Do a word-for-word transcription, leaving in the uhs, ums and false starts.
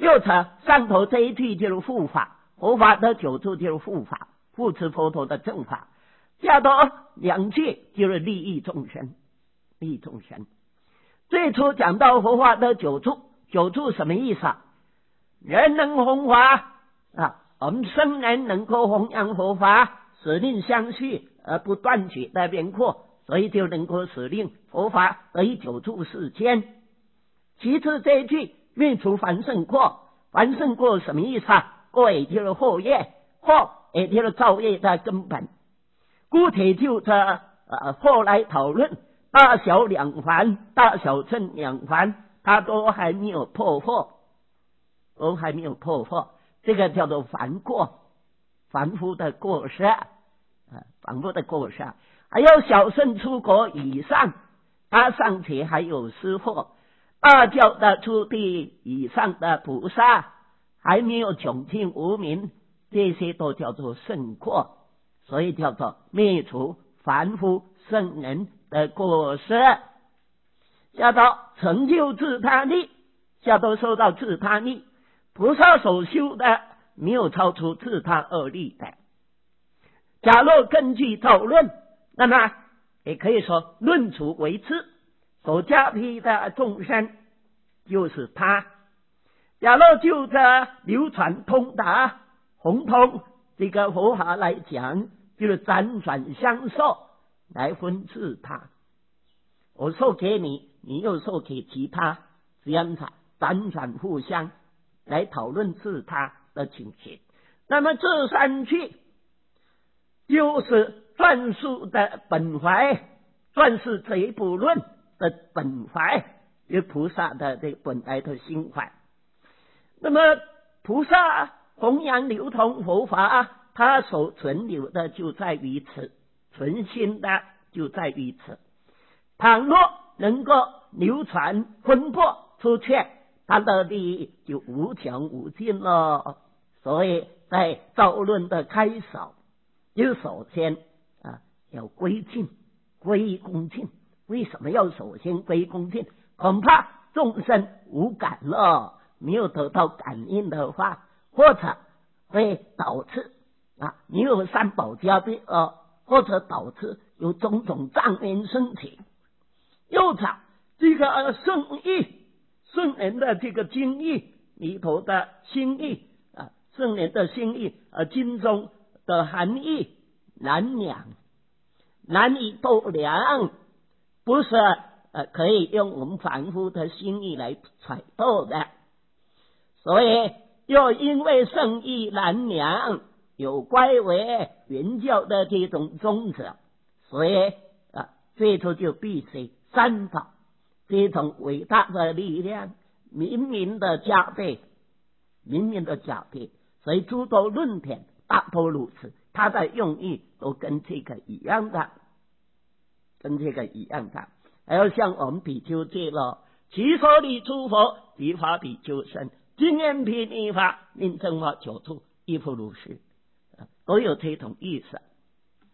又查上头这一句就是护法，佛法的九处就是护法，护持佛陀的正法。下头两句就是利益众生，利益众生。最初讲到佛法的九处，九处什么意思啊？人能弘法啊，我们僧人能够弘扬佛法，使令相续而不断绝的边扩，所以就能够使令佛法得以久住世间。其次这一句灭除凡圣过，凡圣过什么意思啊？过也就是祸业，祸也就是造业的根本。姑且就这呃后来讨论大小两凡，大小乘两凡，它都还没有破祸，都还没有破祸，这个叫做凡过，凡夫的过失啊，凡夫的过失。还有小乘出国以上，他尚且还有失祸，大教的出地以上的菩萨还没有穷尽无明，这些都叫做圣过，所以叫做灭除凡夫圣人的过失。下到成就自他力，下头说到自他力，菩萨所修的没有超出自他二力的。假若根据讨论，那么也可以说论处为次，所加披的众生就是他。假若就这流传通达宏通这个佛法来讲，就是辗转相授来分自他，我授给你，你又授给其他，这样子辗转互相来讨论自他的情形。那么这三句就是篆书的本怀，篆是这一部论的本怀，有菩萨的这本来的心怀。那么菩萨弘扬流通佛法，他所存留的就在于此，存心的就在于此。倘若能够流传分布出去，他的利益就无穷无尽了。所以在造论的开首，就首先啊要归敬，归恭敬。为什么要首先归恭敬？恐怕众生无感了，没有得到感应的话，或者会导致啊你有三宝加被呃，或者导致有种种障缘升起。又者这个圣意，圣人的这个经义里头的心意啊，圣人的心意呃经中的含义难量，难以度量，不是呃可以用我们凡夫的心意来揣度的。所以又因为圣意难量，有乖为原教的这种宗旨，所以啊最初就必须三宝这种伟大的力量明明的加倍，明明的加倍。所以诸多论点大多如此，它的用意都跟这个一样的，跟这个一样的。还有像我们比丘戒了，其所理诸佛，即法比丘身，经验毗尼法，令正法九处，亦复如是，都有这种意思。